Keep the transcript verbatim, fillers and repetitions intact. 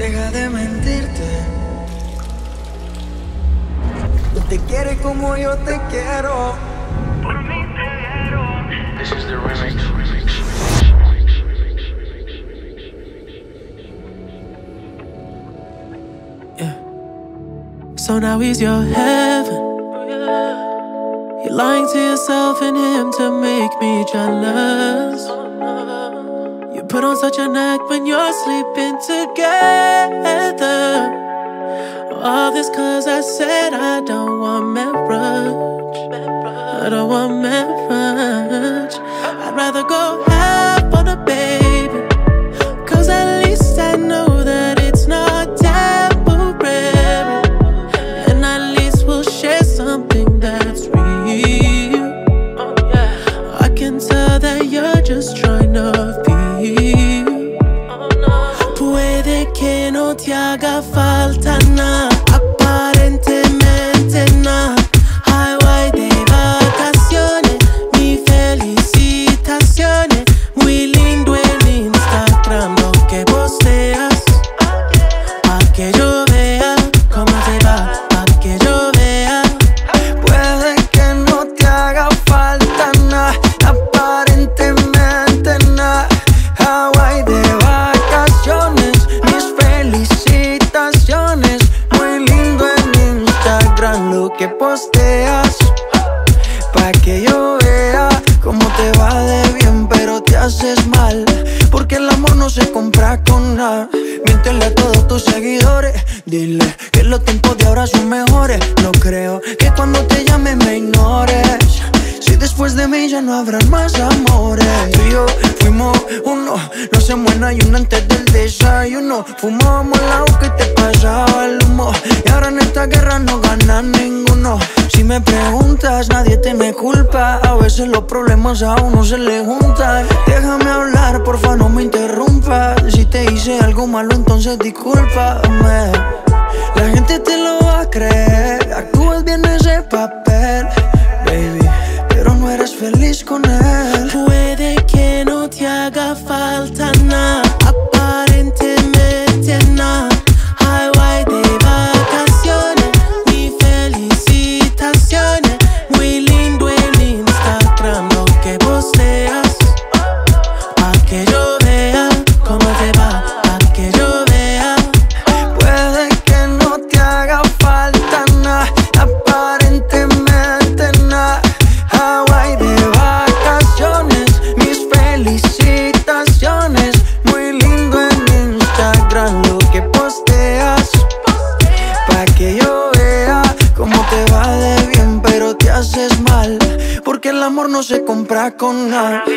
deja de mentirte. No te quiere como yo te quiero. Por mí te dieron. This is the remix. Yeah. So now he's your heaven. You're lying to yourself and him to make me jealous. You put on such an act when you're sleeping together. All this cause I said I don't want marriage. I don't want marriage. I'd rather go half on a baby, cause at least I know that it's not temporary. And at least we'll share something that's real. I can tell that you're just trying to feel. Puede que no te haga falta nada, aparentemente nada. Highway de vacaciones, mis felicitaciones. Muy lindo en Instagram lo que posteas, pa' que yo vea cómo te va, pa' que yo vea. Puede que no te haga falta nada, aparentemente nada. Hawaii de vacaciones, mis felicitaciones. Muy lindo en Instagram lo que posteas, pa' que yo vea cómo te va de bien, pero te haces mal, porque el amor no se compra con nada. Miéntele a todos tus seguidores, dile que los tiempos de ahora son mejores. No creo que cuando te llame me ignores, si después de mí ya no habrán más amores. Tú y yo fuimos uno, no se muera y uno antes del desayuno. Fumábamos el agua que te pasaba el humo, y ahora en esta guerra no gana ninguno. Si me preguntas, nadie te me culpa, a veces los problemas a uno se le juntan. Déjame hablar, porfa, no me interrumpas. Si te hice algo malo, entonces discúlpame. La gente te lo va a creer, actúas bien ese papel, baby, pero no eres feliz con él. Puede que no te haga falta nada, aparentemente nada. Highway de vacaciones, mis felicitaciones. Muy lindo en Instagram lo que posteas, pa' que yo vea cómo te va, pa' que yo vea. Puede que no te haga falta nada, aparentemente nada. Hawaii de vacaciones, mis felicitaciones. Muy lindo en Instagram lo que posteas, pa' que yo vea cómo te va de bien, pero te haces mal, porque el amor no se compra con nada.